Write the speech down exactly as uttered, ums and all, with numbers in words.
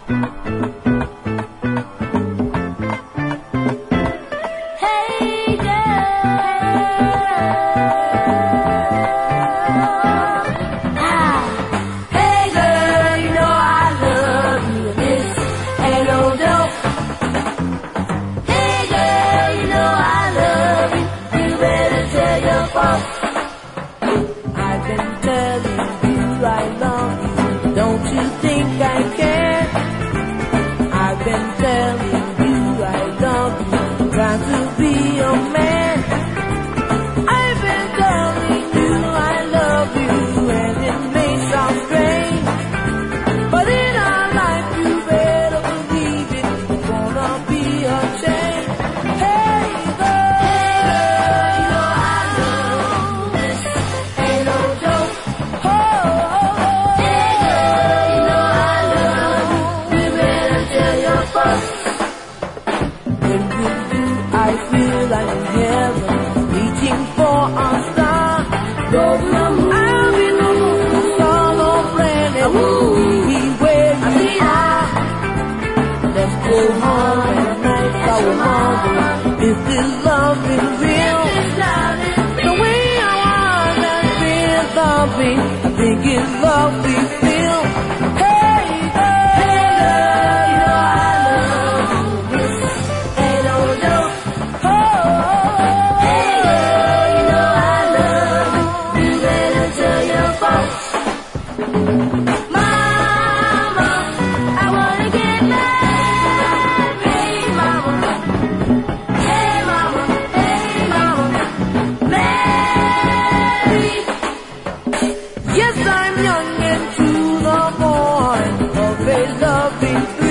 I've been telling you I love you. Don't you think I can? I've been telling you I love you. Trying to be your man. I've been telling you I love you, and it may sound strange, but in our life you better believe it. It's gonna be a change. Hey girl, you know I love you. This ain't no joke. Oh, oh, oh. Hey girl, you know I love you. You better tell your folks. When with you I feel like in heaven, reaching for a star. Go to the moon. I'll be the moon, solo planet. We'll be where you are. Let's go home and night our mother. If this love is real, the way I want and feel something, I think it's love we feel. Hey girl, hey girl, you know I love you. This ain't no joke. Oh, oh, oh. Hey girl, you know I love you. You better tell your folks. Mama, I wanna get married. Hey mama, hey mama, hey mama, married. Yes, I'm young and to the point of a loving